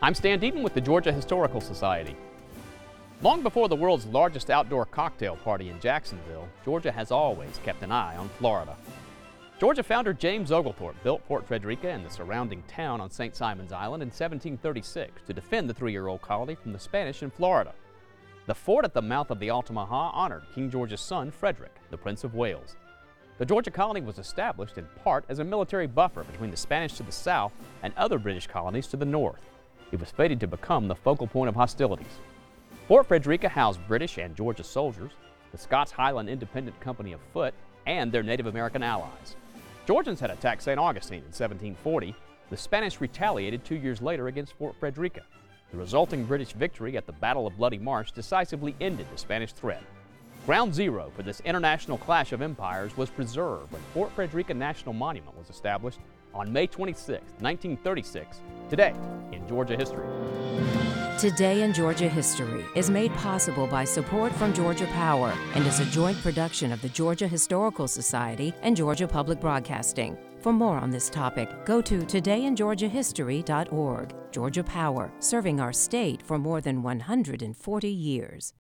I'm Stan Deaton with the Georgia Historical Society. Long before the world's largest outdoor cocktail party in Jacksonville, Georgia has always kept an eye on Florida. Georgia founder James Oglethorpe built Fort Frederica and the surrounding town on St. Simon's Island in 1736 to defend the three-year-old colony from the Spanish in Florida. The fort at the mouth of the Altamaha honored King George's son, Frederick, the Prince of Wales. The Georgia colony was established in part as a military buffer between the Spanish to the south and other British colonies to the north. It was fated to become the focal point of hostilities. Fort Frederica housed British and Georgia soldiers, the Scots Highland Independent Company of Foot, and their Native American allies. Georgians had attacked St. Augustine in 1740. The Spanish retaliated 2 years later against Fort Frederica. The resulting British victory at the Battle of Bloody Marsh decisively ended the Spanish threat. Ground zero for this international clash of empires was preserved when Fort Frederica National Monument was established on May 26, 1936, today in Georgia history. Today in Georgia History is made possible by support from Georgia Power and is a joint production of the Georgia Historical Society and Georgia Public Broadcasting. For more on this topic, go to todayingeorgiahistory.org. Georgia Power, serving our state for more than 140 years.